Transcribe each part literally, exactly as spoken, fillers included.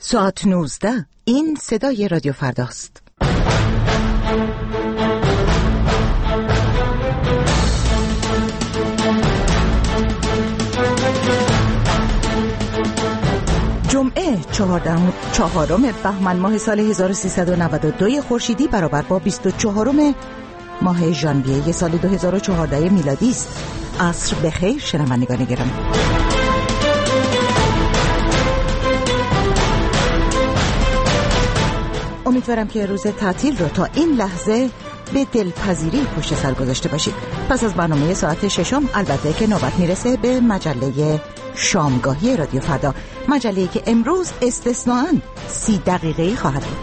ساعت نوزده. این صدای رادیو فرداست. جمعه چهاردهم چهارم بهمن ماه سال هزار و سیصد و نود و دو خورشیدی برابر با بیست و چهارم ماه ژانویه سال دو هزار و چهارده میلادی است. عصر بخیر شنوندگان گرامی. امیدوارم که روز تعطیل رو تا این لحظه به دلپذیری پشت سر گذاشته باشید. پس از برنامه ساعت ششم البته که نوبت میرسه به مجله شامگاهی رادیو فردا، مجله‌ای که امروز استثناءً سی دقیقه‌ای خواهد بود.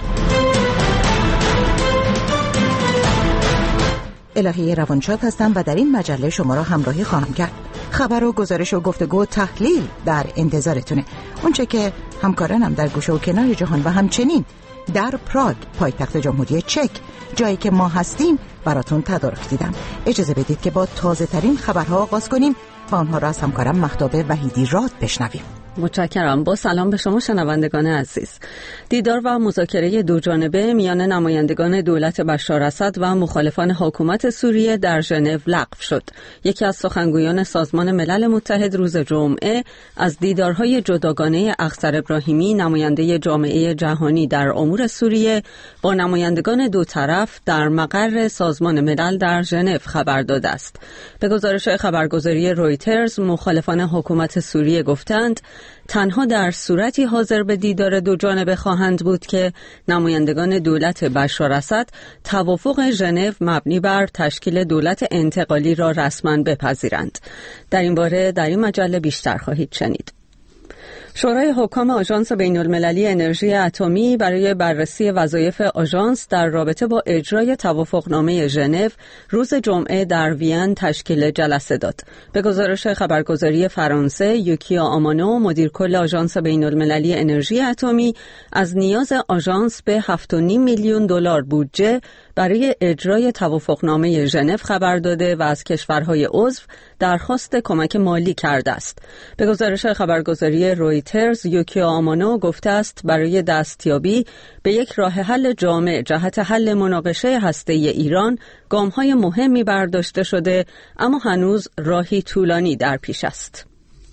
الهی روانشاد هستم و در این مجله شما را همراهی خواهم کرد. خبر و گزارش و گفتگو و تحلیل در انتظارتونه. اونچه که همکارانم در گوشه و کنار جهان و همچنین در پراگ پایتخت جمهوری چک، جایی که ما هستیم، براتون تدارک دیدم. اجازه بدید که با تازه ترین خبرها آغاز کنیم و آنها را از همکارم مهتاب وحیدی راد بشنویم. متشکرم. با سلام به شما شنوندگان عزیز. دیدار و مذاکره دو جانبه میان نمایندگان دولت بشار اسد و مخالفان حکومت سوریه در ژنو لغو شد. یکی از سخنگویان سازمان ملل متحد روز جمعه از دیدارهای جداگانه اخضر ابراهیمی، نماینده جامعه جهانی در امور سوریه، با نمایندگان دو طرف در مقر سازمان ملل در ژنو خبر داده است. به گزارش خبرگزاری رویترز، مخالفان حکومت سوریه گفتند تنها در صورتی حاضر به دیدار دو جانبه خواهند بود که نمایندگان دولت بشار اسد توافق ژنو مبنی بر تشکیل دولت انتقالی را رسما بپذیرند. در این باره در این مجله بیشتر خواهید شنید. شورای حکام آژانس بین‌المللی انرژی اتمی برای بررسی وظایف آژانس در رابطه با اجرای توافقنامه ژنو روز جمعه در وین تشکیل جلسه داد. به گزارش خبرگزاری فرانسه، یوکیا آمانو، مدیر کل آژانس بین‌المللی انرژی اتمی، از نیاز آژانس به هفت و نیم میلیون دلار بودجه برای اجرای توافقنامه ژنو خبر داده و از کشورهای عضو درخواست کمک مالی کرده است. به گزارش خبرگزاری رویترز، یوکیا آمانو گفته است برای دستیابی به یک راه حل جامع جهت حل مناقشه هسته‌ای ایران گام‌های مهمی برداشته شده، اما هنوز راهی طولانی در پیش است.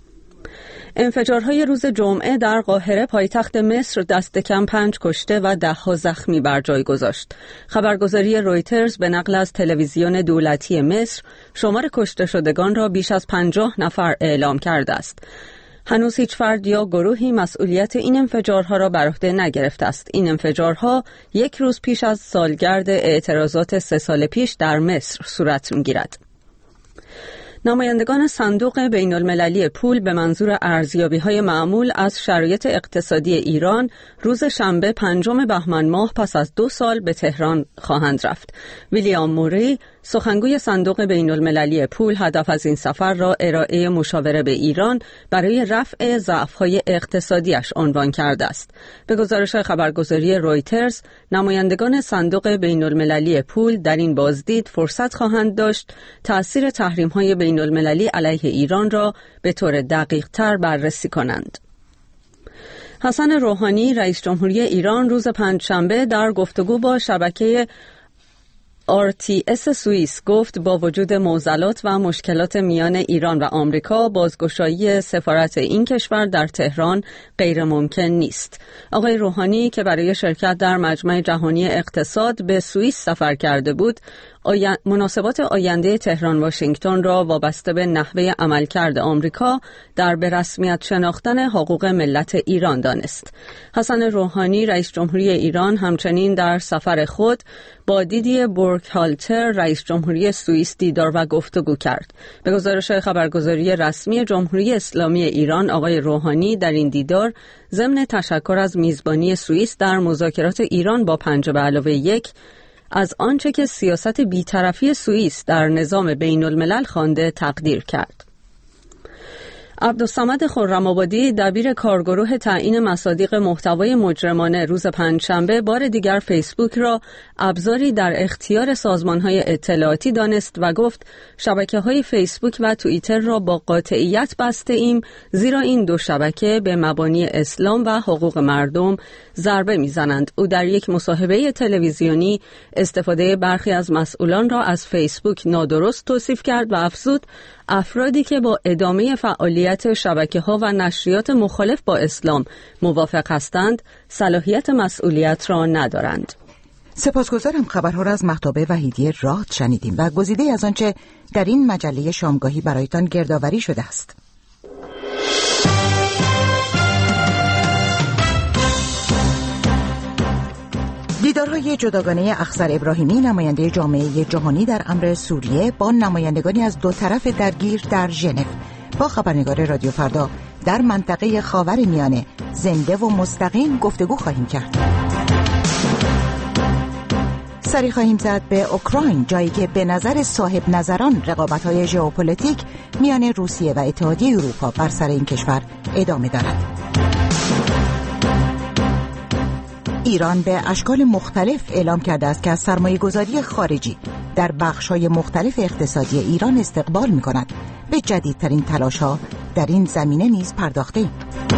انفجارهای روز جمعه در قاهره پایتخت مصر دست کم پنج کشته و ده ها زخمی بر جای گذاشت. خبرگزاری رویترز به نقل از تلویزیون دولتی مصر شمار کشته شدگان را بیش از پنجاه نفر اعلام کرده است. هنوز هیچ فرد یا گروهی مسئولیت این انفجارها را بر عهده نگرفته است. این انفجارها یک روز پیش از سالگرد اعتراضات سه سال پیش در مصر صورت می‌گیرد. نمایندگان صندوق بین المللی پول به منظور ارزیابی‌های معمول از شرایط اقتصادی ایران روز شنبه پنجم بهمن ماه پس از دو سال به تهران خواهند رفت. ویلیام موری، سخنگوی صندوق بین المللی پول، هدف از این سفر را ارائه مشاوره به ایران برای رفع ضعف‌های اقتصادیش عنوان کرده است. به گزارش خبرگزاری رویترز، نمایندگان صندوق بین المللی پول در این بازدید فرصت خواهند داشت تأثیر تحریم‌های بین المللی علیه ایران را به طور دقیق‌تر بررسی کنند. حسن روحانی، رئیس جمهوری ایران، روز پنجشنبه در گفتگو با شبکه آر تی اس سوئیس گفت با وجود معضلات و مشکلات میان ایران و آمریکا، بازگشایی سفارت این کشور در تهران غیر ممکن نیست. آقای روحانی که برای شرکت در مجمع جهانی اقتصاد به سوئیس سفر کرده بود، آین... مناسبات آینده تهران واشنگتن را وابسته به نحوه عملکرد آمریکا در به رسمیت شناختن حقوق ملت ایران دانست. حسن روحانی، رئیس جمهوری ایران، همچنین در سفر خود با دیدی بورکهالتر، رئیس جمهوری سوئیس، دیدار و گفتگو کرد. به گزارش خبرگزاری رسمی جمهوری اسلامی ایران، آقای روحانی در این دیدار ضمن تشکر از میزبانی سوئیس در مذاکرات ایران با پنج به علاوه یک از آنچه که سیاست بی‌طرفی سوئیس در نظام بین الملل خوانده تقدیر کرد. عبدالصمد خرم‌آبادی دبیر کارگروه تعیین مصادیق محتوای مجرمانه روز پنجشنبه بار دیگر فیسبوک را ابزاری در اختیار سازمان‌های اطلاعاتی دانست و گفت شبکه‌های فیسبوک و توییتر را با قاطعیت بسته ایم، زیرا این دو شبکه به مبانی اسلام و حقوق مردم ضربه می‌زنند. او در یک مصاحبه تلویزیونی استفاده برخی از مسئولان را از فیسبوک نادرست توصیف کرد و افزود افرادی که با ادامه فعالیت شبکه‌ها و نشریات مخالف با اسلام موافق هستند صلاحیت مسئولیت را ندارند. سپاسگزارم. خبرها را از مهتاب وحیدی راد شنیدیم و گزیده از آنچه در این مجله شامگاهی برایتان گردآوری شده است. دیدارهای جداگانه اخضر ابراهیمی نماینده جامعه جهانی در امر سوریه با نمایندگانی از دو طرف درگیر در ژنو با خبرنگار رادیو فردا در منطقه خاورمیانه زنده و مستقیم گفتگو خواهیم کرد. سری خواهیم زد به اوکراین، جایی که به نظر صاحب نظران رقابت‌های ژئوپلیتیک میان روسیه و اتحادیه اروپا بر سر این کشور ادامه دارد. ایران به اشکال مختلف اعلام کرده است که از سرمایه‌گذاری خارجی در بخش‌های مختلف اقتصادی ایران استقبال می‌کند. به جدیدترین تلاش‌ها در این زمینه نیز پرداخته‌ایم.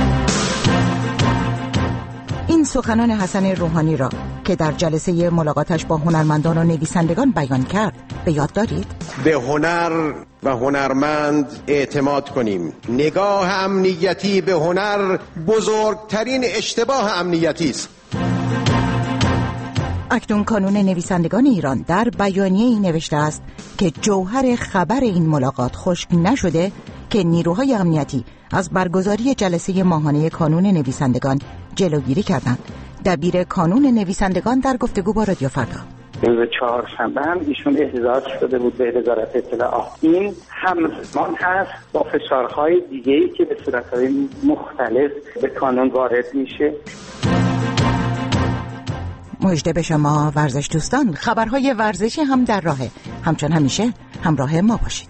این سخنان حسن روحانی را که در جلسه ملاقاتش با هنرمندان و نویسندگان بیان کرد به یاد دارید؟ به هنر و هنرمند اعتماد کنیم. نگاه امنیتی به هنر بزرگترین اشتباه امنیتی است. اکنون کانون نویسندگان ایران در بیانیه‌ای نوشته است که جوهر خبر این ملاقات خشک نشده که نیروهای امنیتی از برگزاری جلسه ماهانه کانون نویسندگان جلوگیری کردند. دبیر کانون نویسندگان در گفتگو با رادیو فردا روز چهارشنبه هم ایشون احضار شده بود به وزارت اطلاعات. این همزمان هست با فشارهای دیگه‌ای که به صورت‌های مختلف به کانون وارد میشه. مژده به شما ورزش دوستان، خبرهای ورزشی هم در راهه. همچون همیشه همراه ما باشید.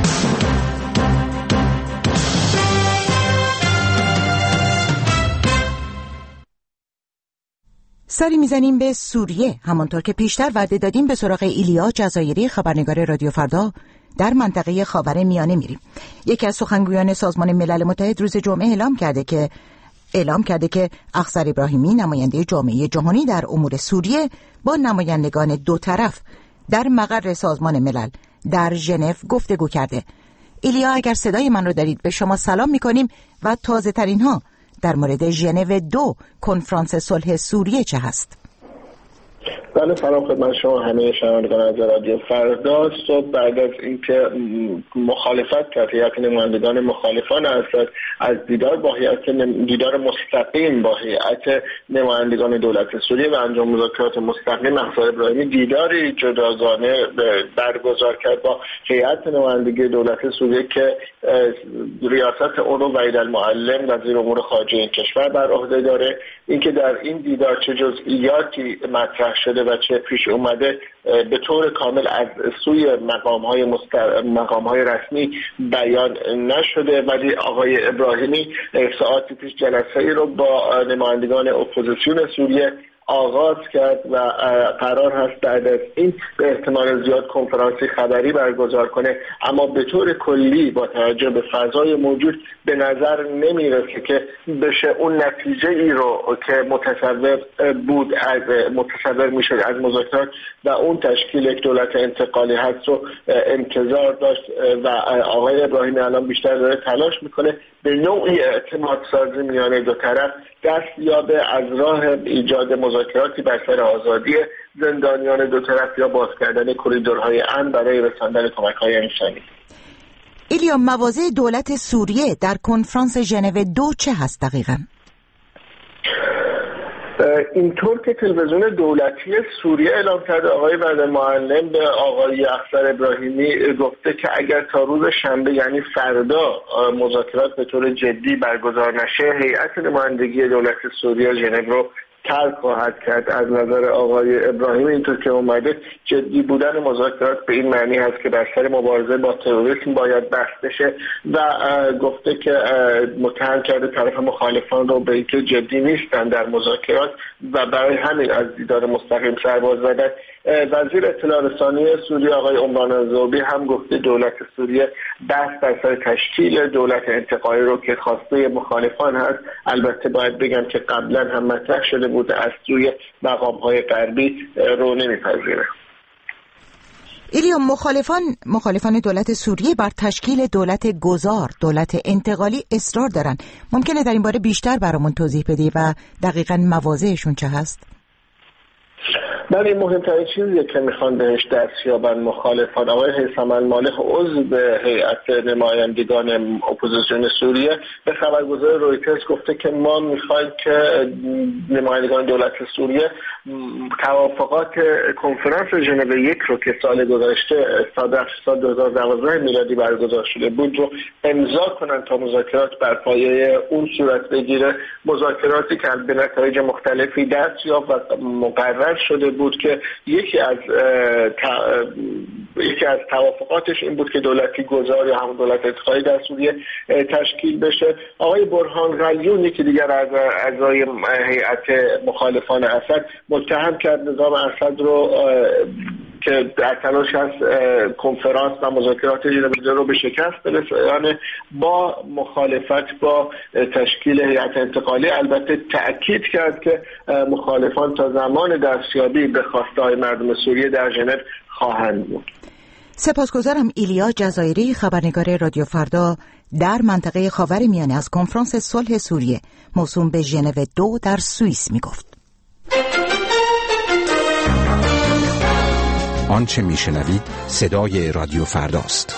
سری میزنیم به سوریه. همانطور که پیشتر وعده دادیم به سراغ ایلیا جزایری خبرنگار رادیو فردا در منطقه خاورمیانه میریم. یکی از سخنگویان سازمان ملل متحد روز جمعه اعلام کرده که اعلام کرده که اخضر ابراهیمی نماینده جامعه جهانی در امور سوریه با نمایندگان دو طرف در مقر سازمان ملل در ژنو گفتگو کرده. ایلیا اگر صدای من رو دارید به شما سلام میکنیم و تازه ترین ها در مورد ژنو دو کنفرانس صلح سوریه چه هست؟ بله، سلام خدمت شما همه شنوندگان از رادیو فردا. صبح بعد از اینکه مخالفت کرد هیئت نمایندگان مخالفان اسد از دیدار با هیئت دیدار مستقیم با هیئت نمایندگان دولت سوریه و انجام مذاکرات مستقیم، اخضر ابراهیمی دیداری جداگانه برگزار کرد با هیئت نمایندگی دولت سوریه که ریاست اون رو وحید المعلم وزیر امور خارجه این کشور بر عهده داره. اینکه در این دیدار چه جزئیاتی مطرح شده و چه پیش اومده به طور کامل از سوی مقام‌های مستر... مقام‌های رسمی بیان نشده، ولی آقای ابراهیمی ساعتی پیش جلسه‌ای رو با نمایندگان اپوزیسیون سوریه آغاز کرد و قرار هست بعد از این به احتمال زیاد کنفرانسی خبری برگزار کنه. اما به طور کلی با توجه به فضای موجود به نظر نمیرسه که بشه اون نتیجه ای رو که متصور بود از متصور میشد از مذاکرات و اون تشکیل یک دولت انتقالی هست رو انتظار داشت و آقای ابراهیمی الان بیشتر داره تلاش میکنه به نوعی اعتماد سازی میان دو طرف دست یابه از راه ایجاد مذاکراتی بر سر آزادی زندانیان دو طرف یا باز کردن کریدورهای امن برای رساندن کمک‌های انسانی. ایلیا، مواضع دولت سوریه در کنفرانس ژنو دو چه هست دقیقاً؟ اینطور که تلویزیون دولتی سوریه اعلام کرده، آقای وحید معلم به آقای اخضر ابراهیمی گفته که اگر تا روز شنبه یعنی فردا مذاکرات به طور جدی برگزار نشه، هیئت نمایندگی دولت سوریه ژنو رو ترک خواهد کرد. از نظر آقای ابراهیمی اینطور که اومده جدی بودن مذاکرات به این معنی هست که بر سر مبارزه با تروریسم باید بحث بشه و گفته که متهم کرده طرف مخالفان رو به اینکه جدی نیستن در مذاکرات و برای همین از دیدار مستقیم سر باز زدن. وزیر اطلاع رسانی سوریه آقای عمران الذوبی هم گفته دولت سوریه دست بر سر تشکیل دولت انتقالی رو که خواسته مخالفان هست. البته باید بگم که قبلا هم مطرح شده بود از سوی مقام‌های غربی رو نمیپذیره. ایلیا، مخالفان مخالفان دولت سوریه بر تشکیل دولت گذار، دولت انتقالی اصرار دارن. ممکنه در این باره بیشتر برامون توضیح بدی و دقیقاً مواضعشون چه هست؟ بله، مهمترین چیزیه که میخوان بهش دست یابن مخالفان. آقای هیثم المالح عضو هیئت نمایندگان اپوزیسیون سوریه به خبرگزار رویترز گفته که ما میخوایم که نمایندگان دولت سوریه توافقات کنفرانس ژنو یک رو که سال گذشته سال دو هزار و دوازده میلادی برگزار شده بود رو امضا کنن تا مذاکرات بر پایه اون صورت بگیره. مذاکراتی که به نتایج مختلفی دست یافت و مقرر شده بود که یکی از یکی از توافقاتش این بود که دولتی گذار یا همون دولت انتقالی در سوریه تشکیل بشه. آقای برهان غلیون که دیگر از اعضای هیئت مخالفان اسد متهم کرد نظام اسد رو که در تلاش هست کنفرانس و مذاکرات ژنو رو به شکست برسونه با مخالفت با تشکیل هیئت انتقالی. البته تأکید کرد که مخالفان تا زمان دستیابی به خواسته‌های مردم سوریه در ژنو خواهند بود. سپاسگزارم. ایلیا جزایری، خبرنگار رادیو فردا در منطقه خاورمیانه از کنفرانس صلح سوریه موسوم به ژنو دو در سوئیس میگفت. آنچه میشنوید صدای رادیو فرداست.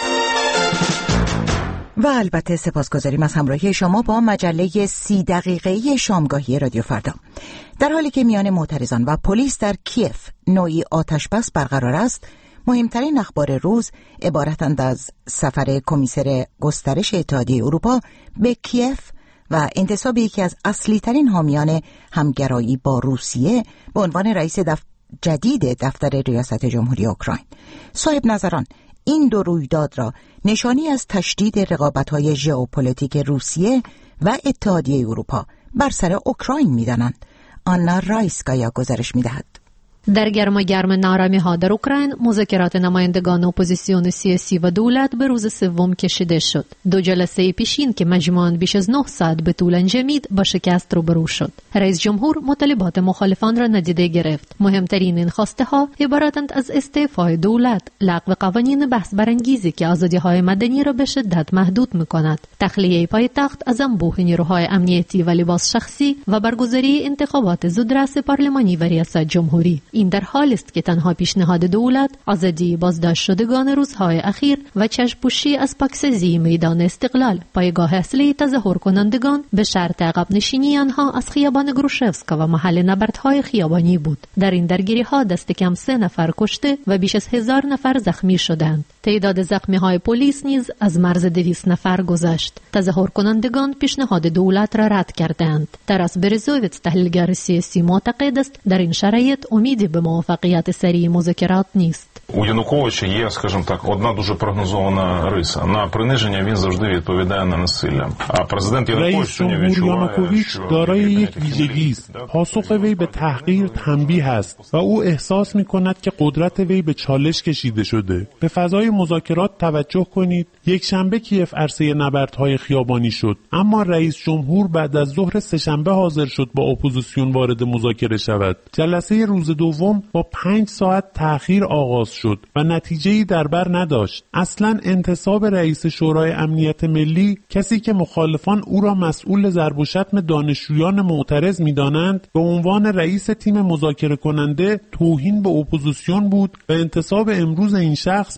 و البته سپاسگزاریم از همراهی شما با مجله سی دقیقه‌ای شامگاهی رادیو فردا. در حالی که میان معترضان و پلیس در کیف نوعی آتش بس برقرار است، مهمترین اخبار روز عبارتند از سفر کمیسر گسترش اتحادیه اروپا به کیف و انتصاب یکی از اصلی ترین حامیان همگرایی با روسیه به عنوان رئیس دف... جدید دفتر ریاست جمهوری اوکراین. صاحب نظران این دو رویداد را نشانی از تشدید رقابت‌های ژئوپلیتیک روسیه و اتحادیه اروپا بر سر اوکراین می‌دانند. آنا رایسکایا گزارش می‌دهد. در گرما گرم نارامی ها در اوکراین، مذاکرات نمایندگان اپوزیسیون سیاسی و دولت به روز سوم کشیده شد. دو جلسه پیشین که مجموعاً بیش از نه ساعت به طول انجامید با شکست روبرو شد. رئیس جمهور مطالبات مخالفان را نادیده گرفت. مهمترین این خواسته ها عبارتند از استعفای دولت، لغو قوانین بحث برانگیزی که آزادی های مدنی را به شدت محدود می‌کند، تخلیه پایتخت از انبوه نیروهای امنیتی و لباس شخصی و برگزاری انتخابات زودرس پارلمانی و ریاست جمهوری. این در حالی است که تنها پیشنهاد دولت آزادی بازداشت شدگان روزهای اخیر و چشم‌پوشی از پاکسازی میدان استقلال، پایگاه اصلی تظاهر کنندگان، به شرط عقب نشینی آنها از خیابان گروشفسکا و محل نبردهای خیابانی بود. در این درگیری‌ها دست کم سه نفر کشته و بیش از هزار نفر زخمی شدند. تعداد زخمی‌های پلیس نیز از مرز دویست نفر گذشت. تظاهر کنندگان پیشنهاد دولت را رد کردند. تراس برزوویц، تحلیلگر سیاسی، معتقد است در این شرایط امیدی به موفقیت سریع مذاکرات نیست. У Януковича є, скажімо так, одна дуже прогнозована риса. На приниження він завжди відповідає на насилля. А президент Янукович сьогодні відчуває, що دارای یک ویژگی است. پاسخ وی به تحقیر تنبیه است و او احساس می‌کند که قدرت وی به چالش کشیده شده. به فضای مذاکرات توجه کنید. یک شنبه کیف عرصه نبردهای خیابانی شد، اما رئیس جمهور بعد از ظهر سه‌شنبه حاضر شد با اپوزیسیون وارد مذاکره شود. جلسه روز دوم با پنج ساعت تأخیر آغاز شد و نتیجه‌ای در بر نداشت. اصلاً انتصاب رئیس شورای امنیت ملی، کسی که مخالفان او را مسئول ضرب و شتم دانشجویان معترض می‌دانند، به عنوان رئیس تیم مذاکره کننده توهین به اپوزیسیون بود و انتصاب امروز این شخص به عنوان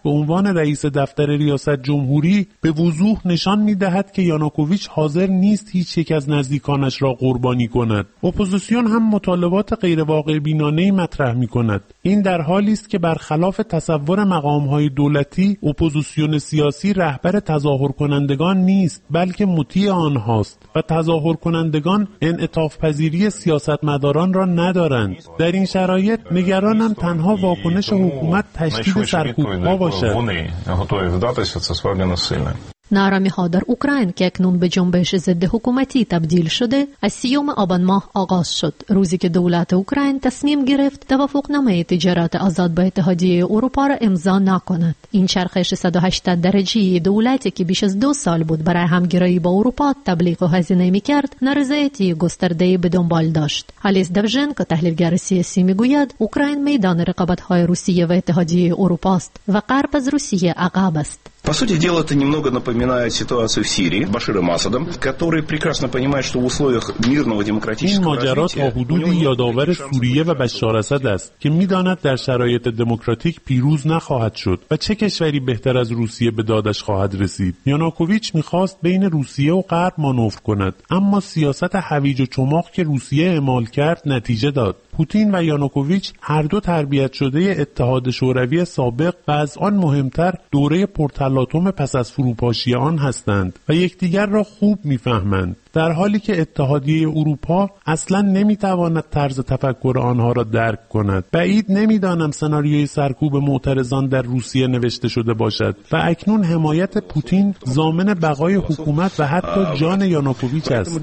رئیس دفتر ریاست جمهوری به وضوح نشان می‌دهد که یانوکوویچ حاضر نیست هیچ یک از نزدیکانش را قربانی کند. اپوزیسیون هم مطالبات غیر واقع بینانه‌ای مطرح می‌کند. این در حالی است که برخلاف تصور مقام‌های دولتی، اپوزیسیون سیاسی رهبر تظاهر کنندگان نیست، بلکه مطیع آنهاست و تظاهر کنندگان انعطاف پذیری سیاستمداران را ندارند. در این شرایط نگرانم تنها واکنش حکومت تشدید سرکوب‌ها باشد. نارامی ها در اوکراین که اکنون به جنبش ضد حکومتی تبدیل شده از سیوم آبان ماه آغاز شد، روزی که دولت اوکراین تصمیم گرفت توافقنامه تجارت آزاد با اتحادیه اروپا را امضا نکند. این چرخش صد و هشتاد درجه‌ای دولتی که بیش از دو سال بود برای همگرایی با اروپا تبلیغ و هزینه می‌کرد، نارضایتی گسترده‌ای به دنبال داشت. آلیس دوژنکو تحلیلگر سیاسی میگوید اوکراین میدان رقابت‌های روسیه و اتحادیه اروپا است و غرب از روسیه عقب است. По сути дела, это немного напоминает ситуацию в Сирии с Баширом Асадом, который прекрасно понимает, что в условиях мирного демократического این ماجرا تا حدودی یادآور سوریه و بشار اسد است که می‌داند در شرایط دموکراتیک پیروز نخواهد شد و چه کشوری بهتر از روسیه به دادش خواهد رسید. یانوکوویچ می‌خواست بین روسیه و غرب مانور کند، اما سیاست هویج و چماق که روسیه اعمال کرد نتیجه داد. پوتین و یانوکوویچ هر دو تربیت شده اتحاد شوروی سابق و از آن مهمتر دوره پرتلاطم پس از فروپاشی آن هستند و یکدیگر را خوب می‌فهمند، در حالی که اتحادیه اروپا اصلاً نمی‌تواند طرز تفکر آنها را درک کند. بعید نمی‌دانم سناریوی سرکوب معترضان در روسیه نوشته شده باشد و اکنون حمایت پوتین ضامن بقای حکومت و حتی جان یانوکوویچ است.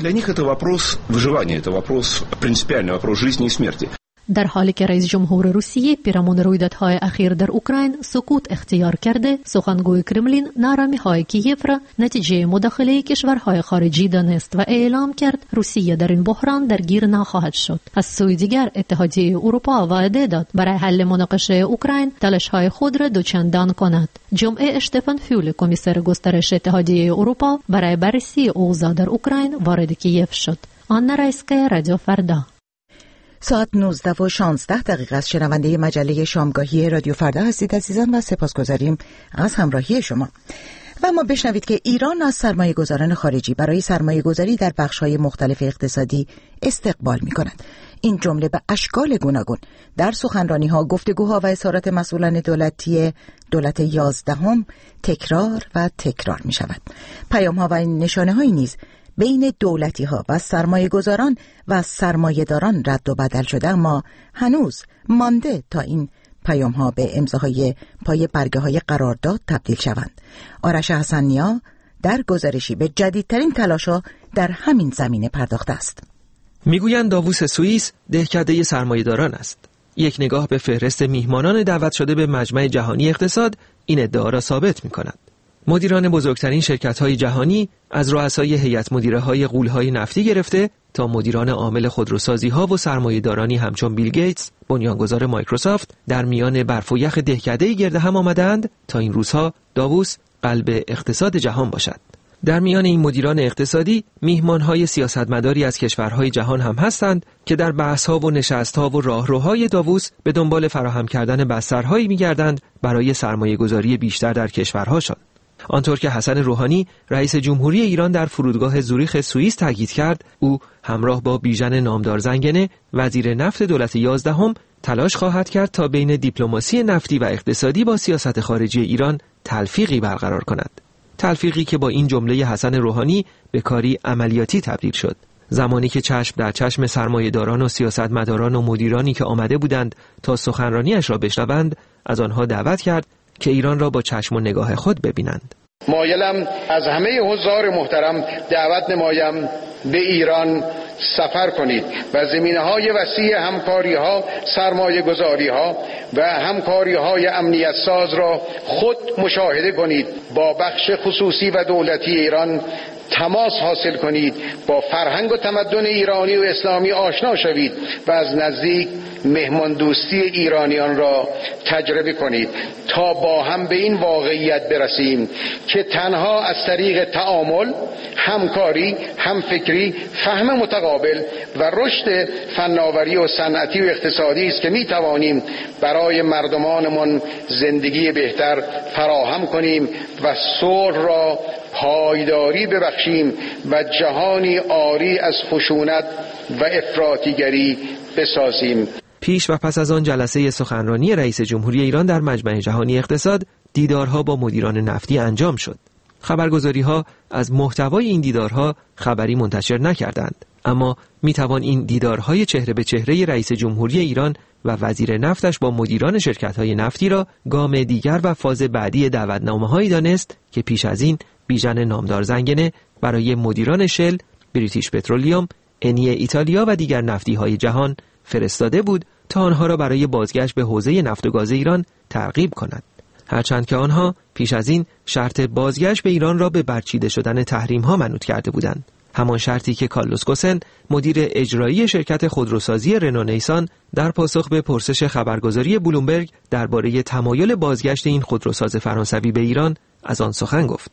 در حالی که رئیس جمهور روسیه پیرامون رویدادهای اخیر در اوکراین سکوت اختیار کرده، سخنگوی کرملین نارامی‌های کییف را نتیجه مداخله کشورهای خارجی دانست و اعلام کرد روسیه در این بحران درگیر نخواهد شد. از سوی دیگر اتحادیه اروپا وعده داد برای حل مناقشه اوکراین تلاش‌های خود را دوچندان کند. جمعه اشتفان فیول کمیسر گسترش اتحادیه اروپا برای بررسی اوضاع در اوکراین وارد کییف شد. آنا رایسکایا، رادیو فردا. ساعت نوزده و شانزده دقیقه است. شنونده مجله شامگاهی رادیو فردا هستید عزیزان و سپاسگزاریم از همراهی شما. و ما بشنوید که ایران از سرمایه گذاران خارجی برای سرمایه گذاری در بخش‌های مختلف اقتصادی استقبال می کند. این جمله به اشکال گوناگون در سخنرانی‌ها، گفتگوها و اظهارات مسئولان دولتی دولت یازدهم تکرار و تکرار می شود. پیام‌ها و نشانه‌هایی نیز بین دولتی ها و سرمایه گذاران و سرمایه داران رد و بدل شده، اما هنوز مانده تا این پیام ها به امضاهای پای برگه های قرارداد تبدیل شوند. آرش حسن‌نیا در گزارشی به جدیدترین تلاش‌ها در همین زمینه پرداخته است. میگویند داووس سوئیس دهکده سرمایه داران است. یک نگاه به فهرست میهمانان دعوت شده به مجمع جهانی اقتصاد این ادعا را ثابت می‌کند. مدیران بزرگترین شرکت‌های جهانی از رؤسای هیئت مدیره‌های غول‌های نفتی گرفته تا مدیران عامل خودروسازی‌ها و سرمایه‌دارانی همچون بیل گیتس، بنیانگذار مایکروسافت، در میان برف و یخ دهکده‌ای گرد هم آمدند تا این روزها داووس قلب اقتصاد جهان باشد. در میان این مدیران اقتصادی میهمان‌های سیاستمداری از کشورهای جهان هم هستند که در بحث‌ها و نشست‌ها و راهروهای داووس به دنبال فراهم کردن بسترهایی می‌گردند برای سرمایه‌گذاری بیشتر در کشورهاشان. آنطور که حسن روحانی رئیس جمهوری ایران در فرودگاه زوریخ سوئیس تاکید کرد، او همراه با بیژن نامدار زنگنه وزیر نفت دولت یازدهم تلاش خواهد کرد تا بین دیپلماسی نفتی و اقتصادی با سیاست خارجی ایران تلفیقی برقرار کند. تلفیقی که با این جمله حسن روحانی به کاری عملیاتی تبدیل شد. زمانی که چشم در چشم سرمایه‌داران و سیاستمداران و مدیرانی که آمده بودند تا سخنرانیش را بشنوند، از آنها دعوت کرد که ایران را با چشم و نگاه خود ببینند. مایلم از همه حضار محترم دعوت نمایم به ایران سفر کنید و زمینه‌های وسیع همکاری‌ها، سرمایه‌گذاری‌ها و همکاری‌های امنیت ساز را خود مشاهده کنید. با بخش خصوصی و دولتی ایران تماس حاصل کنید، با فرهنگ و تمدن ایرانی و اسلامی آشنا شوید و از نزدیک مهمان دوستی ایرانیان را تجربه کنید تا با هم به این واقعیت برسیم که تنها از طریق تعامل، همکاری، همفکری، فهم متقابل متقابل و رشد فناوری و صنعتی و اقتصادی است که می توانیم برای مردمانمان زندگی بهتر فراهم کنیم و صلح را پایداری ببخشیم و جهانی عاری از خشونت و افراطیگری بسازیم. پیش و پس از آن جلسه سخنرانی رئیس جمهوری ایران در مجمع جهانی اقتصاد، دیدارها با مدیران نفتی انجام شد. خبرگزاری‌ها از محتوای این دیدارها خبری منتشر نکردند، اما میتوان این دیدارهای چهره به چهره رئیس جمهوری ایران و وزیر نفتش با مدیران شرکت‌های نفتی را گام دیگر و فاز بعدی دعوتنامه‌هایی دانست که پیش از این بیژن نامدار زنگنه برای مدیران شل، بریتیش پترولیوم، انی ایتالیا و دیگر نفتی‌های جهان فرستاده بود تا آنها را برای بازگشت به حوزه نفت و گاز ایران ترغیب کند. هرچند که آنها پیش از این شرط بازگشت به ایران را به برچیده شدن تحریم‌ها منوط کرده بودند. همان شرطی که کارلوس گوسن، مدیر اجرایی شرکت خودروسازی رنو نیسان، در پاسخ به پرسش خبرگزاری بلومبرگ درباره تمایل بازگشت این خودروساز فرانسوی به ایران از آن سخن گفت.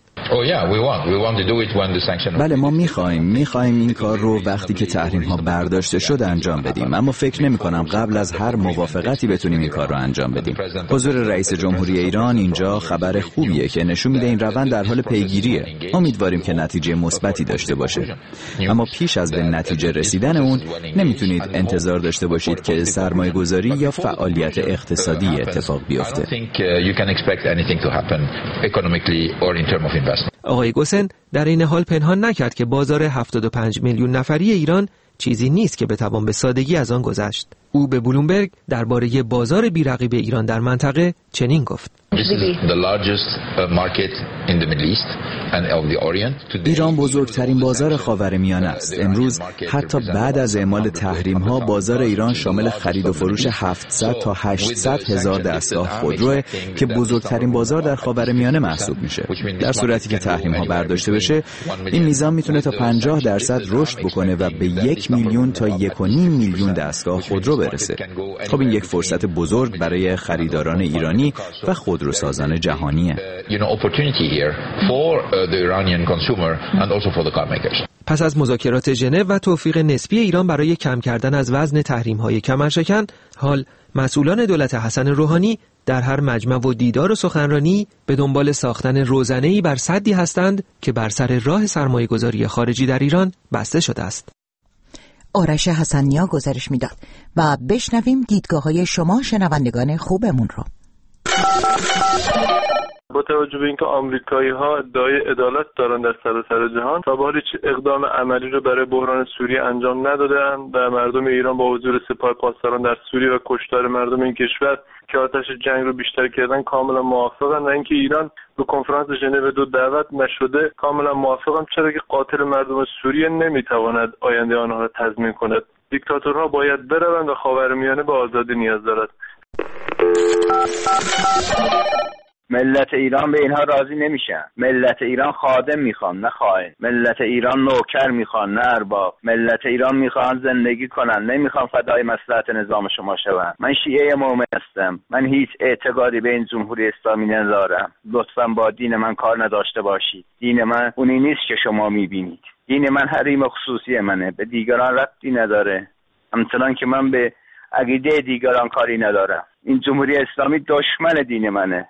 بله، ما می‌خوایم می‌خوایم این کار رو وقتی که تحریم‌ها برداشته شد انجام بدیم، اما فکر نمی‌کنم قبل از هر موافقتی بتونیم این کار رو انجام بدیم. حضور رئیس جمهوری ایران اینجا خبر خوبیه که نشون میده این روند در حال پیگیریه. امیدواریم که نتیجه مثبتی داشته باشه. اما پیش از به نتیجه رسیدن اون نمیتونید انتظار داشته باشید که سرمایه‌گذاری یا فعالیت اقتصادی اتفاق بیفته. آقای گوسن در این حال پنهان نکرد که بازار هفتاد و پنج میلیون نفری ایران چیزی نیست که بتوان به سادگی از آن گذشت. او به بلومبرگ درباره بازار بی‌رقیب ایران در منطقه چنین گفت: ایران بزرگترین بازار خاورمیانه است. امروز حتی بعد از اعمال تحریم‌ها بازار ایران شامل خرید و فروش هفتصد تا هشتصد هزار دستگاه خودروه که بزرگترین بازار در خاورمیانه محسوب میشه. در صورتی که تحریم‌ها برداشته بشه، این میزان میتونه تا پنجاه درصد رشد بکنه و به یک میلیون تا یک و نیم میلیون دستگاه خودرو برسه. خب این یک فرصت بزرگ برای خریداران ایرانی و خودروسازان جهانیه. پس از مذاکرات ژنو و توفیق نسبی ایران برای کم کردن از وزن تحریم‌های کمرشکن، حال مسئولان دولت حسن روحانی در هر مجمع و دیدار و سخنرانی به دنبال ساختن روزنه‌ای بر سدی هستند که بر سر راه سرمایه‌گذاری خارجی در ایران بسته شده است. آرش حسنیا گزارش میداد و بشنویم دیدگاه‌های شما شنوندگان خوبمون رو. با توجه به اینکه آمریکایی‌ها ادعای عدالت دارن در سراسر جهان، تا به حال هیچ اقدام عملی رو برای بحران سوریه انجام ندادن و مردم ایران با حضور سپاه پاسداران در سوریه و کشتار مردم این کشور که آتش جنگ رو بیشتر کردن کاملا موافقن و اینکه ایران به کنفرانس ژنو دو دعوت نشده کاملا موافقم، چرا که قاتل مردم سوریه نمیتواند آینده آنها را تضمین کند. دیکتاتورها باید بروند و خاورمیانه به آزادی نیاز دارد. ملت ایران به اینها راضی نمیشن. ملت ایران خادم میخوان نه خائن. ملت ایران نوکر میخوان نه ارباب. ملت ایران میخوان زندگی کنن، نمیخوان فدای مصلحت نظام شما شوند. من شیعه مومن هستم. من هیچ اعتقادی به این جمهوری اسلامی ندارم. لطفاً با دین من کار نداشته باشید. دین من اونی نیست که شما میبینید. دین من حریم خصوصی منه، به دیگران ربطی نداره. همچنان که من به عقیده دیگران کاری ندارم. این جمهوری اسلامی دشمن دین منه.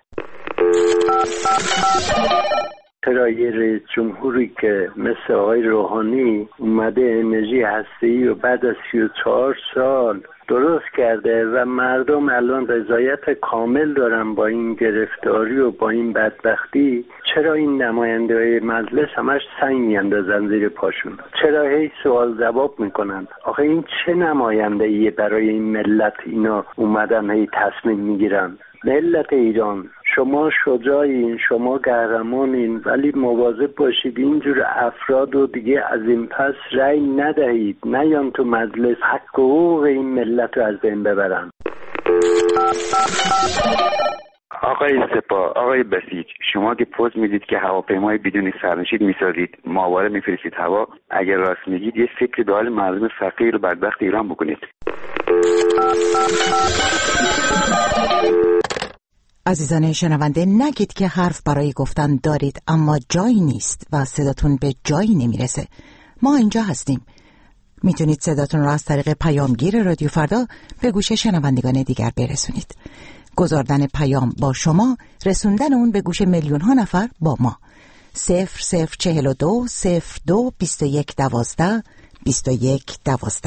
چرا یه رئیس جمهوری که مثل آقای روحانی اومده انرژی هسته‌ای و بعد از سی و چهار سال درست کرده و مردم الان رضایت کامل دارن با این گرفتاری و با این بدبختی، چرا این نماینده های مجلس همش سنگ میاندازن زیر پاشون؟ چرا هی سوال جواب میکنن؟ آخه این چه نماینده ایه برای این ملت اینا اومدن هی تصمیم میگیرن؟ ملت ایران، شما شجاعین، شما قهرمانین، ولی مواظب باشید اینجور افراد رو دیگه از این پس رأی ندهید، نیان تو مجلس حق و حقوق این ملت رو از بین ببرن. آقای سپاه، آقای بسیج، شما که پوز میدید که هواپیمای بدون سرنشین میسازید، ماهواره میفرستید هوا، اگر راست میگید یه فکر به حال مردم فقیر و بدبخت ایران بکنید. عزیزان شنونده، نگید که حرف برای گفتن دارید اما جایی نیست و صداتون به جایی نمیرسه. ما اینجا هستیم. میتونید صداتون را از طریق پیامگیر رادیو فردا به گوش شنوندگان دیگر برسونید. گذاردن پیام با شما، رسوندن اون به گوش میلیون ها نفر با ما. صفر صفر چهل و دو صفر دو بیست و یک دوازده بیست و یک دوازده.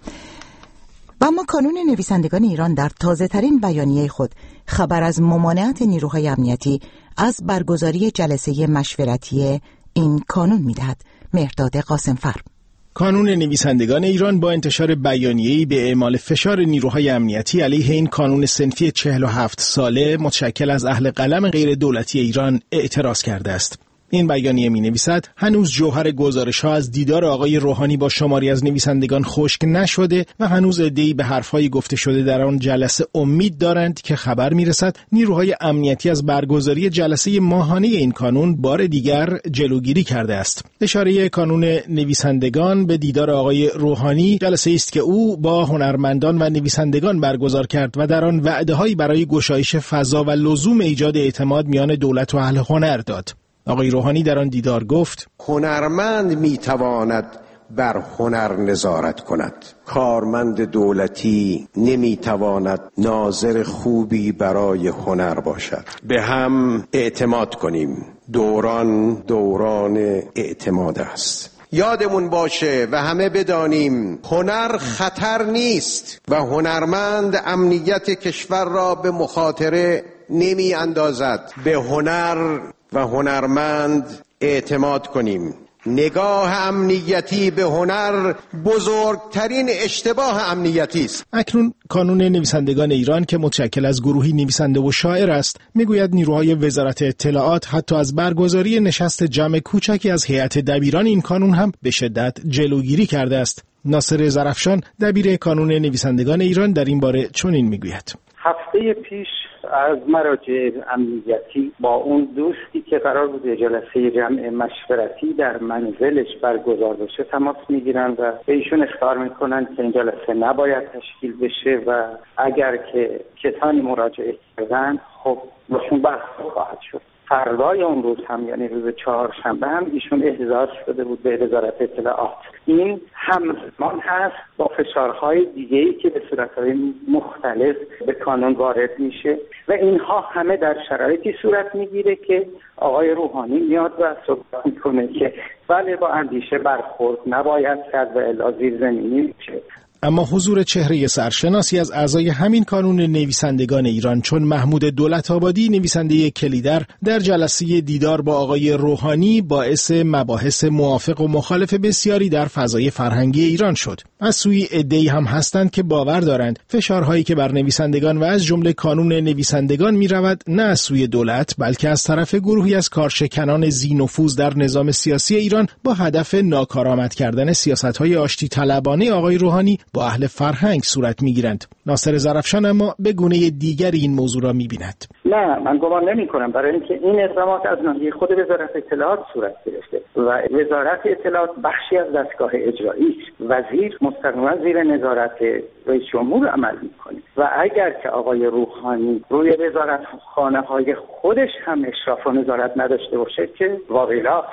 و اما کانون نویسندگان ایران در تازه ترین بیانیه خود خبر از ممانعت نیروهای امنیتی از برگزاری جلسه مشورتی این کانون میدهد. مهرداد قاسمفر. کانون نویسندگان ایران با انتشار بیانیه‌ای به اعمال فشار نیروهای امنیتی علیه این کانون صنفی چهل و هفت ساله متشکل از اهل قلم غیر دولتی ایران اعتراض کرده است. این بیانیه می نویسد هنوز جوهر گزارش‌ها از دیدار آقای روحانی با شماری از نویسندگان خشک نشده و هنوز عده‌ای به حرف‌های گفته شده در آن جلسه امید دارند که خبر می‌رسد نیروهای امنیتی از برگزاری جلسه ماهانه این کانون بار دیگر جلوگیری کرده است. اشاره کانون نویسندگان به دیدار آقای روحانی جلسه‌ای است که او با هنرمندان و نویسندگان برگزار کرد و در آن وعده‌هایی برای گشایش فضا و لزوم ایجاد اعتماد میان دولت و اهل هنر داد. آقای روحانی در آن دیدار گفت هنرمند میتواند بر هنر نظارت کند، کارمند دولتی نمیتواند ناظر خوبی برای هنر باشد. به هم اعتماد کنیم، دوران دوران اعتماد است. یادمون باشه و همه بدانیم هنر خطر نیست و هنرمند امنیت کشور را به مخاطره نمی اندازد. به هنر و هنرمند اعتماد کنیم. نگاه امنیتی به هنر بزرگترین اشتباه امنیتی است. اکنون کانون نویسندگان ایران که متشکل از گروهی نویسنده و شاعر است میگوید نیروهای وزارت اطلاعات حتی از برگزاری نشست جمع کوچکی از هیئت دبیران این کانون هم به شدت جلوگیری کرده است. ناصر زرفشان دبیر کانون نویسندگان ایران در این باره چنین میگوید: هفته پیش از مراجع امنیتی با اون دوستی که قرار بود جلسه جمع مشورتی در منزلش برگزار بشه تماس میگیرن و به ایشون اخطار میکنن که این جلسه نباید تشکیل بشه و اگر که کسانی مراجعه کردن خب باشون بحث خواهد شد. فردای اون روز هم یعنی روز چهارشنبه هم ایشون احضار شده بود به وزارت اطلاعات. این همزمان هست با فشارهای دیگه‌ای که به صورتهای مختلف به کانون وارد میشه و اینها همه در شرایطی صورت میگیره که آقای روحانی میاد و صحبت میکنه که بله با اندیشه برخورد نباید کرد و الا زیرزمینی میشه. اما حضور چهره سرشناسی از اعضای همین کانون نویسندگان ایران چون محمود دولت‌آبادی نویسنده کلیدر در جلسه دیدار با آقای روحانی باعث مباحث موافق و مخالف بسیاری در فضای فرهنگی ایران شد. از سوی عده‌ای هم هستند که باور دارند فشارهایی که بر نویسندگان و از جمله کانون نویسندگان می‌رود نه از سوی دولت بلکه از طرف گروهی از کارشکنان ذی‌نفوذ در نظام سیاسی ایران با هدف ناکارآمد کردن سیاست‌های آشتی طلبانه آقای روحانی با اهل فرهنگ صورت میگیرند. ناصر زرفشان اما به گونه دیگری این موضوع را میبیند. نه، من گمان نمی کنم، برای اینکه این اقدامات از ناحیه خود وزارت اطلاعات صورت گرفته و وزارت اطلاعات بخشی از دستگاه اجرایی است. وزیر مستقیما زیر نظارت رئیس جمهور عمل میکنه و اگر که آقای روحانی روی وزارت خانه های خودش هم اشراف و نظارت نداشته باشه که واقعا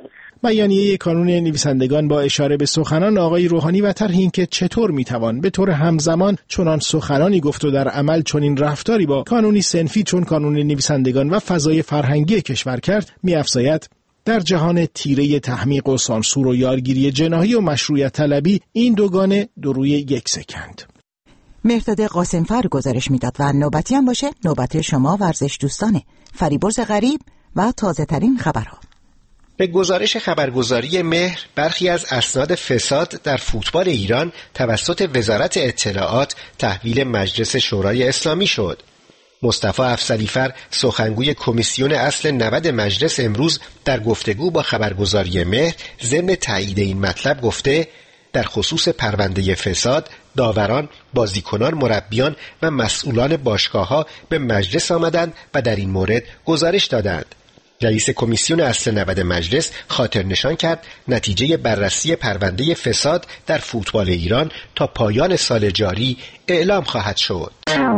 بیانیه کانون نویسندگان با اشاره به سخنان آقای روحانی و طرح اینکه چطور میتوان به طور همزمان چنان سخنانی گفت و در عمل چنین رفتاری با کانونی صنفی چون کانون نویسندگان و فضای فرهنگی کشور کرد می‌افزاید در جهان تیره تحمیق و سانسور و یارگیری جناحی و مشروعیت طلبی این دوگانه دو روی یک سکند. مهرداد قاسمفر گزارش میداد و نوبتی هم باشه نوبت شما ورزش دوستانه. فریبرز غریب و تازه ترین خبرها. به گزارش خبرگزاری مهر برخی از اسناد فساد در فوتبال ایران توسط وزارت اطلاعات تحویل مجلس شورای اسلامی شد. مصطفی افسریفر سخنگوی کمیسیون اصل نود مجلس امروز در گفتگو با خبرگزاری مهر ضمن تایید این مطلب گفته در خصوص پرونده فساد داوران، بازیکنان، مربیان و مسئولان باشگاه‌ها به مجلس آمدند و در این مورد گزارش دادند. رئیس کمیسیون اصل نود مجلس خاطر نشان کرد نتیجه بررسی پرونده فساد در فوتبال ایران تا پایان سال جاری اعلام خواهد شد.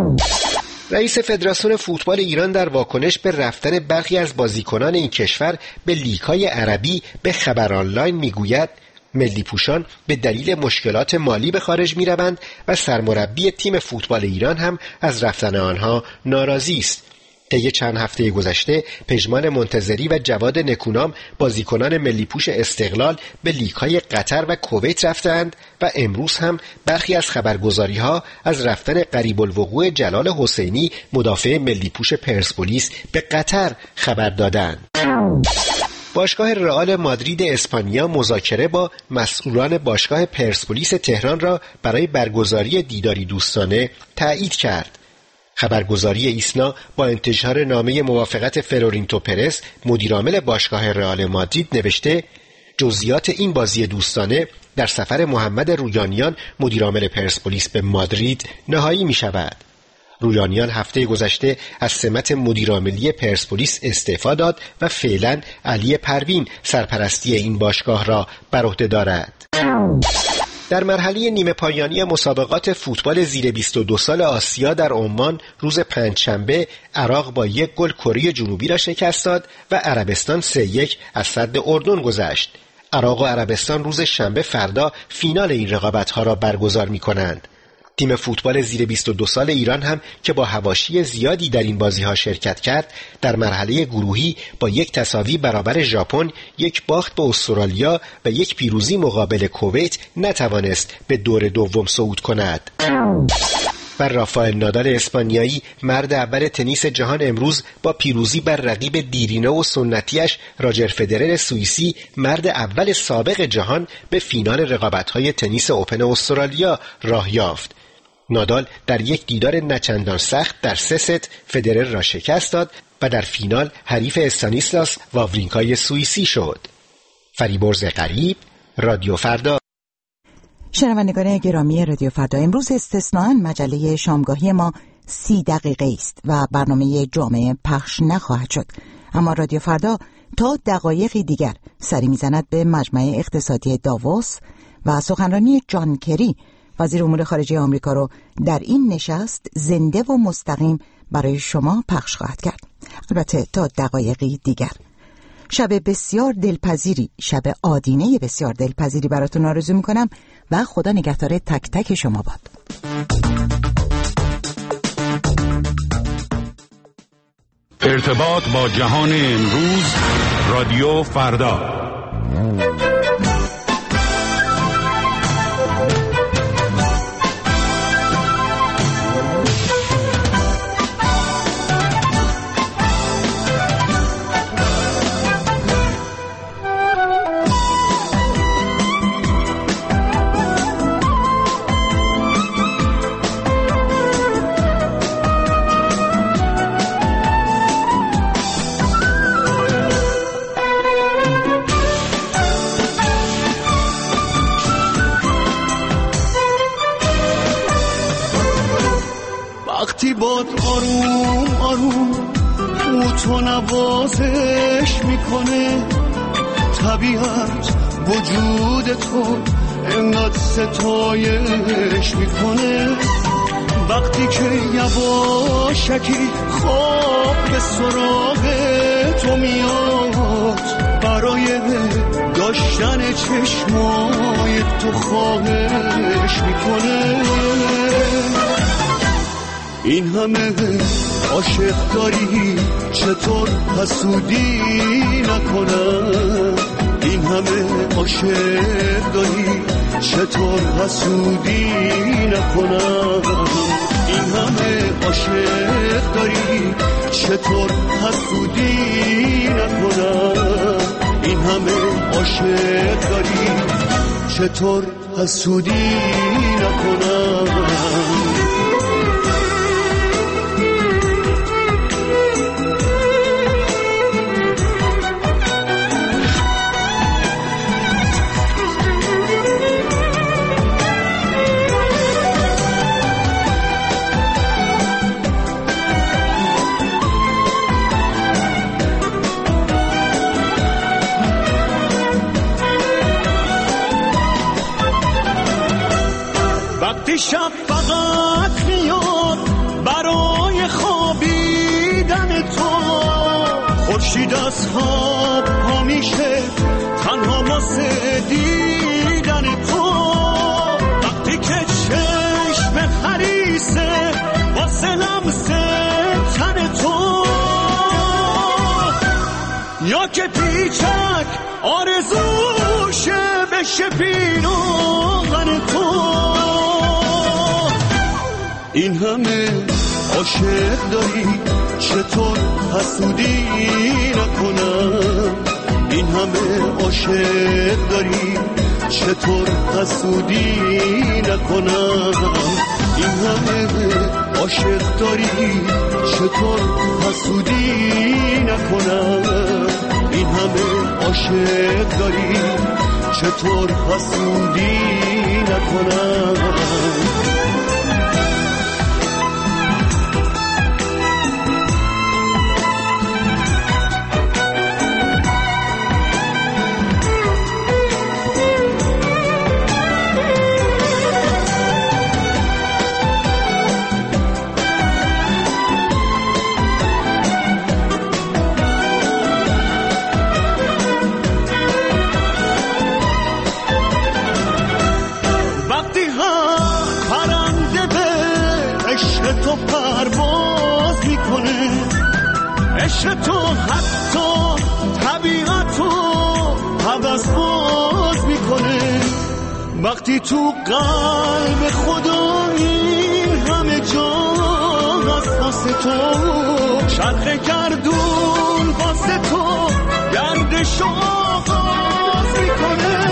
رئیس فدراسیون فوتبال ایران در واکنش به رفتن برخی از بازیکنان این کشور به لیگ‌های عربی به خبر آنلاین میگوید ملی پوشان به دلیل مشکلات مالی به خارج می روند و سرمربی تیم فوتبال ایران هم از رفتن آنها ناراضی است. طی چند هفته گذشته پژمان منتظری و جواد نکونام بازیکنان ملی پوش استقلال به لیگ‌های قطر و کویت رفتند و امروز هم برخی از خبرگزاری‌ها از رفتن قریب الوقوع جلال حسینی مدافع ملی پوش پرسپولیس به قطر خبر دادند. باشگاه رئال مادرید اسپانیا مذاکره با مسئولان باشگاه پرسپولیس تهران را برای برگزاری دیداری دوستانه تایید کرد. خبرگزاری ایسنا با انتشار نامه موافقت فلورینتو پرز مدیرعامل باشگاه رئال مادرید نوشته جزئیات این بازی دوستانه در سفر محمد رویانیان مدیرعامل پرسپولیس به مادرید نهایی می شود. رویانیان هفته گذشته از سمت مدیرعاملی پرسپولیس استعفا داد و فعلا علی پروین سرپرستی این باشگاه را بر عهده دارد. در مرحله نیمه پایانی مسابقات فوتبال زیر بیست و دو سال آسیا در عمان روز پنجشنبه عراق با یک گل کره جنوبی را شکست داد و عربستان سه یک از سد اردن گذشت. عراق و عربستان روز شنبه فردا فینال این رقابت‌ها را برگزار می‌کنند. تیم فوتبال زیر بیست و دو سال ایران هم که با حواشی زیادی در این بازی‌ها شرکت کرد، در مرحله گروهی با یک تساوی برابر ژاپن، یک باخت به استرالیا و یک پیروزی مقابل کویت نتوانست به دور دوم صعود کند. و رافائل نادال اسپانیایی مرد اول تنیس جهان امروز با پیروزی بر رقیب دیرینه و سنتیش راجر فدرر سوئیسی مرد اول سابق جهان به فینال رقابت‌های تنیس اوپن استرالیا راه یافت. نادال در یک دیدار نچندان سخت در سه ست فدرر را شکست داد و در فینال حریف استانیسلاس واورینکای سوئیسی شد. فریبرز غریب، رادیو فردا. شنوندگان گرامی رادیو فردا، امروز استثناءً مجله شامگاهی ما سی دقیقه است و برنامه جامعه پخش نخواهد شد، اما رادیو فردا تا دقایقی دیگر سری میزند به مجمع اقتصادی داووس و سخنرانی جان کری وزیر امور خارجه آمریکا رو در این نشست زنده و مستقیم برای شما پخش خواهد کرد. البته تا دقایقی دیگر. شب بسیار دلپذیری، شب آدینه بسیار دلپذیری براتون آرزو میکنم و خدا نگهدار تک تک شما باد. ارتباط با جهان امروز، رادیو فردا. وقتی باد آروم آروم او تو نوازش میکنه، طبیعت وجود تو انقدر ستایش میکنه، وقتی که یواشکی خواب به سراغ تو میاد، برای داشتن چشمای تو خواهش میکنه. این همه عاشق داری چطور حسودی نکنم، این همه عاشق داری چطور حسودی نکنم، این همه عاشق داری چطور حسودی نکنم، این همه عاشق داری چطور حسودی نکنم. شب فقط میاد برای خوابیدن تو، خورشید از خواب پا میشه تنها واسه دیدن تک پیچک آرزوشه بشه پیراهن تو. این همه عاشق داری چطور حسودی نکنم؟ این همه عاشق داری چطور حسودی نکنم؟ این همه عاشق داری چطور حسودی نکنم؟ این همه عاشق داری چطور حسودی نکنم؟ عشق تو حتی طبیعت رو حوض باز میکنه. وقتی تو قلب خدا این همه جا هست واسه تو، چرخ گردون واسه تو گردش آغاز میکنه.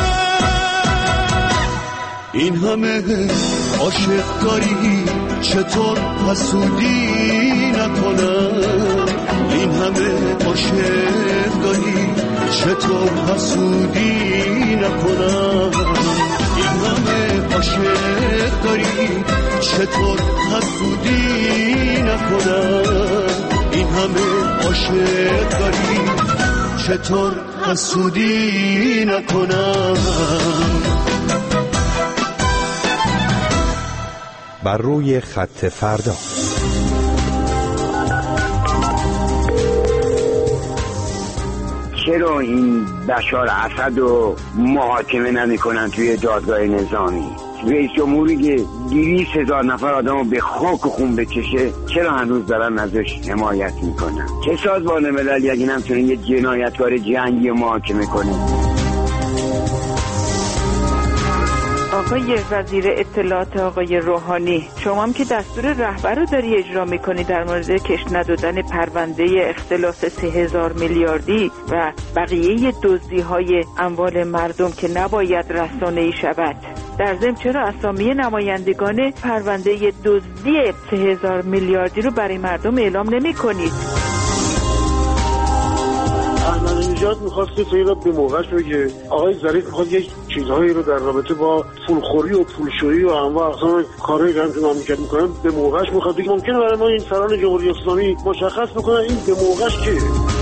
این همه عاشق داری چطور حسودی نکنم؟ این همه عاشق داری چطور حسودی نکنم؟ این همه عاشق داری چطور حسودی نکنم؟ این همه عاشق داری چطور حسودی نکنم؟ بر روی خط فردا. چرا این بشار اسد رو محاکمه نمی کنن توی دادگاه نظامی؟ رئیس جمهوری که دویست هزار نفر آدم رو به خاک و خون بکشه، چرا هنوز دارن ازش حمایت میکنن؟ چه سازمان ملل اگه نمیتونه یه جنایتکار جنگی رو محاکمه کنه؟ آقای وزیر اطلاعات آقای روحانی، شما هم که دستور رهبر رو داری اجرا میکنی در مورد کش ندادن پرونده اختلاس سه هزار میلیاردی و بقیه دزدی های اموال مردم که نباید رسانه‌ای شود، در ضمن چرا اسامی نمایندگان پرونده دزدی سه هزار میلیاردی رو برای مردم اعلام نمی کنید؟ احمدی نژاد میخواستی تو این رو به موقعش بگه. آقای ظریف میخواد یک چیزهایی رو در رابطه با پولخوری و پولشویی و انواع اقسام کارهایی که هم که مملکت میکنن به موقعش میخواد بگه. ممکنه برای ما این سران جمهوری اسلامی مشخص بکنن این به موقعش که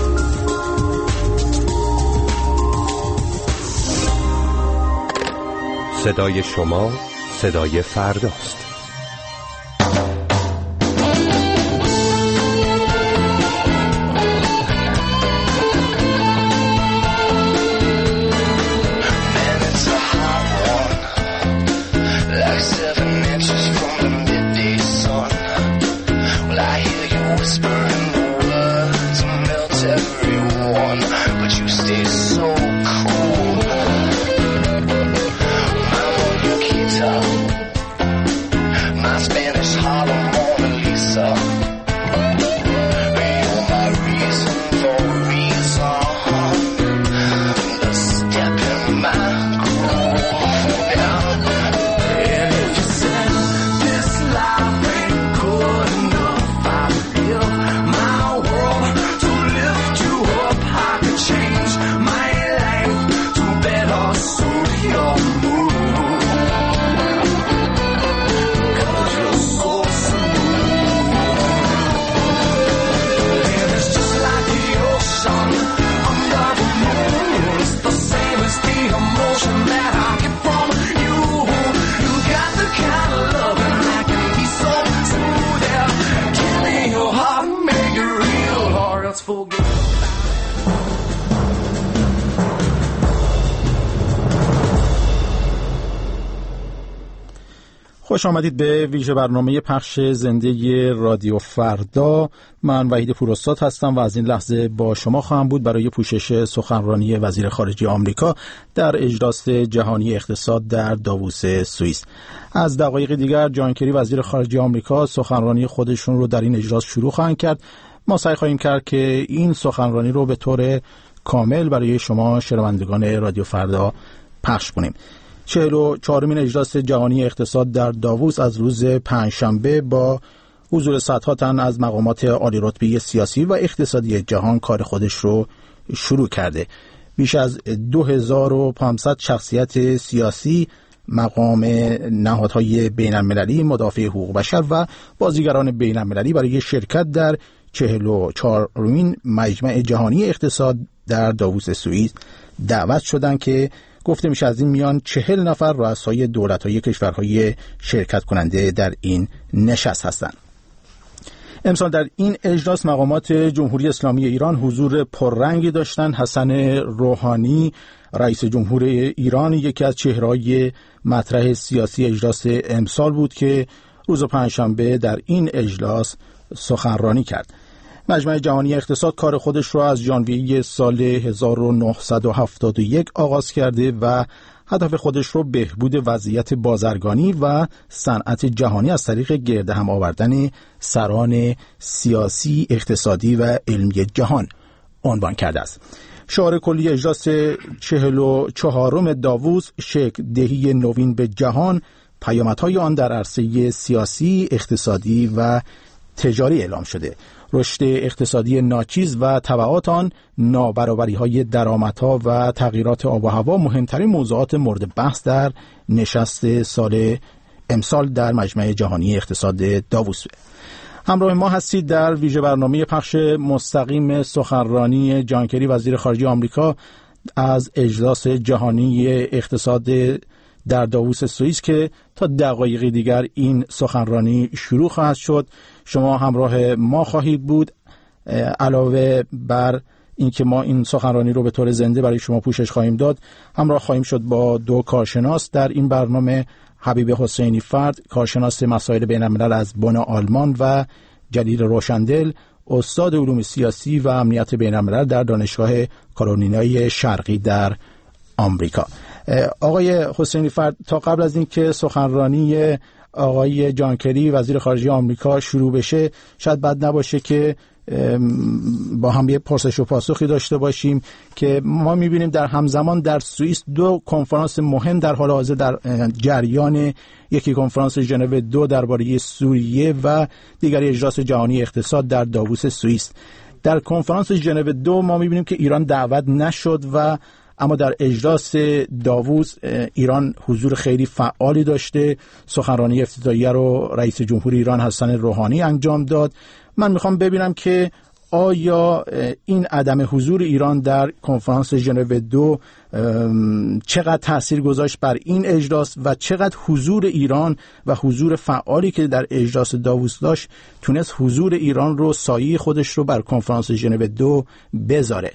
صدای شما صدای فرداست. خوش آمدید به ویژه برنامه پخش زنده رادیو فردا. من وحید پوراستاد هستم و از این لحظه با شما خواهم بود برای پوشش سخنرانی وزیر خارجه آمریکا در اجلاس جهانی اقتصاد در داووس سوئیس. از دقایق دیگر جان کری وزیر خارجه آمریکا سخنرانی خودشون رو در این اجلاس شروع خواهند کرد. ما سعی خواهیم کرد که این سخنرانی رو به طور کامل برای شما شنوندگان رادیو فردا پخش کنیم. چهل و چهارمین اجلاس جهانی اقتصاد در داووس از روز پنجشنبه با حضور صدها تن از مقامات عالی رتبه سیاسی و اقتصادی جهان کار خودش رو شروع کرده. بیش از دو هزار و پانصد شخصیت سیاسی، مقام نهادهای بین المللی، مدافع حقوق بشر و بازیگران بین المللی برای شرکت در چهل و چهارمین مجمع جهانی اقتصاد در داووس سوئیس دعوت شدند که گفته میشه از این میان چهل نفر رؤسای دولت‌های کشورهای شرکت کننده در این نشست هستند. امسال در این اجلاس مقامات جمهوری اسلامی ایران حضور پررنگی داشتند. حسن روحانی رئیس جمهور ایران یکی از چهره‌های مطرح سیاسی اجلاس امسال بود که روز پنجشنبه در این اجلاس سخنرانی کرد. مجمع جهانی اقتصاد کار خودش را از ژانویه سال هزار و نهصد و هفتاد و یک آغاز کرده و هدف خودش رو بهبود وضعیت بازرگانی و صنعت جهانی از طریق گرد هم آوردن سران سیاسی، اقتصادی و علمی جهان عنوان کرده است. شعار کلی اجلاس چهل و چهارم داووس شکل دهی نوین به جهان، پیامدهای آن در عرصه سیاسی، اقتصادی و تجاری اعلام شده. رشد اقتصادی ناچیز و تبعات آن، نابرابری‌های درآمدها و تغییرات آب و هوا مهمترین موضوعات مورد بحث در نشست سال امسال در مجمع جهانی اقتصاد داووس. همراه ما هستید در ویژه برنامه پخش مستقیم سخنرانی جان کری وزیر خارجه آمریکا از اجلاس جهانی اقتصاد در داووس سوئیس که تا دقایق دیگر این سخنرانی شروع خواهد شد. شما همراه ما خواهید بود. علاوه بر اینکه ما این سخنرانی رو به طور زنده برای شما پوشش خواهیم داد، همراه خواهیم شد با دو کارشناس در این برنامه، حبیب حسینی فرد کارشناس مسائل بین الملل از بن آلمان و جلیل روشندل استاد علوم سیاسی و امنیت بین الملل در دانشگاه کارولینای شرقی در آمریکا. آقای حسینی فرد، تا قبل از اینکه سخنرانی آقای جان کری وزیر خارجه آمریکا شروع بشه، شاید بد نباشه که با هم یه پرسش و پاسخی داشته باشیم که ما می‌بینیم در همزمان در سوئیس دو کنفرانس مهم در حال حاضر در جریان، یکی کنفرانس ژنو دو درباره سوریه و دیگری اجلاس جهانی اقتصاد در داووس سوئیس. در کنفرانس ژنو دو ما می‌بینیم که ایران دعوت نشد و اما در اجلاس داووس ایران حضور خیلی فعالی داشته. سخنرانی افتتاحیه رو رئیس جمهور ایران حسن روحانی انجام داد. من میخوام ببینم که آیا این عدم حضور ایران در کنفرانس ژنو دو چقدر تأثیر گذاشت بر این اجلاس و چقدر حضور ایران و حضور فعالی که در اجلاس داووس داشت تونست حضور ایران رو، سایه خودش رو بر کنفرانس ژنو دو بذاره.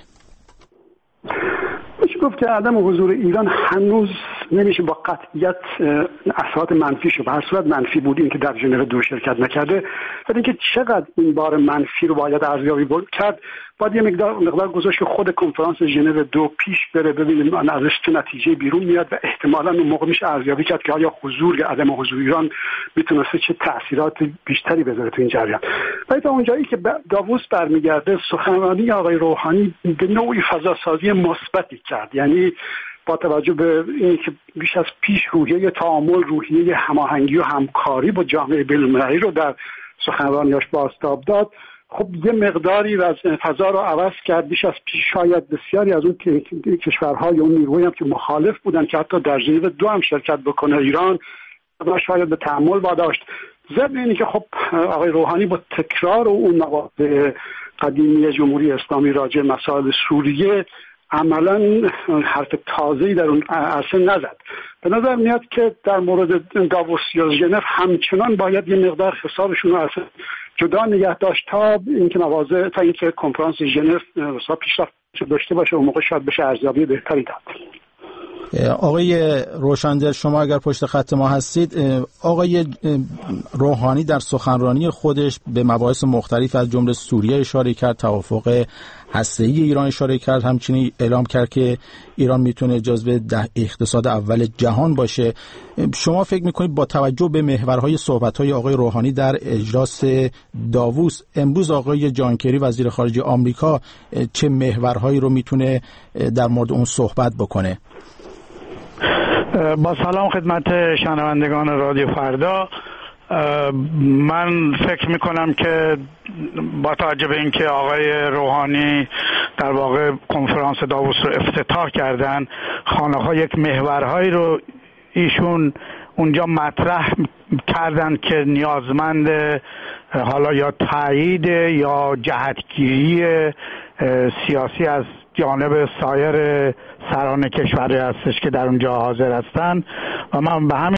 گفت که عدم حضور ایران هنوز نمیشه با قطعیت اثرات منفی شد. به هر صورت منفی بود این که در ژنو دو شرکت نکرده. ولی اینکه چقدر این بار منفی رو باید ارزیابی کرد، باید یه مقدار مقدار گذاشت که خود کنفرانس ژنو دو پیش بره، ببینیم ازش چه نتیجه بیرون میاد و احتمالاً اون موقع میشه ارزیابی کرد که آیا حضور یا عدم حضور ایران میتونسته چه تأثیرات بیشتری بذاره تو این جریان. ولی تا اونجایی که داووس برمیگرده، سخنرانی آقای روحانی به نوعی فضاسازی مثبتی کرد. یعنی با توجه به اینکه بیش از پیش روحیه تعامل، روحیه هماهنگی و همکاری با جامعه بین‌المللی رو در سخنرانیاش بازتاب داد، خب یه مقداری از فضا رو عوض کرد. بیش از پیش شاید بسیاری از اون کشورهای اون نیروهایی هم که مخالف بودن که حتی در ژنو دو هم شرکت بکنه ایران، و شاید به تأمل واداشت. ضمن اینی که خب آقای روحانی با تکرار اون مواضع قدیمی جمهوری اسلامی راجع مسائل سوریه عملا حرف تازه‌ای در اون عرصه نزد. به نظر میاد که در مورد داووس یا ژنو همچنان باید یه مقدار حسابشون رو اصلا جدا نگه داشت تا اینکه مواضع تا اینکه کنفرانس ژنو پیشرفت داشته باشه و موقع شاید بشه ارزیابی بهتری داد. آقای روشندل، شما اگر پشت خط ما هستید، آقای روحانی در سخنرانی خودش به مباحث مختلف از جمله سوریه اشاره کرد، توافق هسته‌ای ایران اشاره کرد، همچنین اعلام کرد که ایران میتونه جزو ده اقتصاد اول جهان باشه. شما فکر میکنید با توجه به محورهای صحبت‌های آقای روحانی در اجلاس داووس، امروز آقای جان کری وزیر خارجه آمریکا چه محورهایی رو میتونه در مورد اون صحبت بکنه؟ با سلام خدمت شنوندگان رادیو فردا. من فکر میکنم که با توجه به اینکه آقای روحانی در واقع کنفرانس داووس رو افتتاح کردن، خانه‌ها یک محورهایی رو ایشون اونجا مطرح کردن که نیازمند حالا یا تایید یا جهتگیری سیاسی از جانب سایر سران کشوری هستش که در اونجا حاضر هستن و من به همین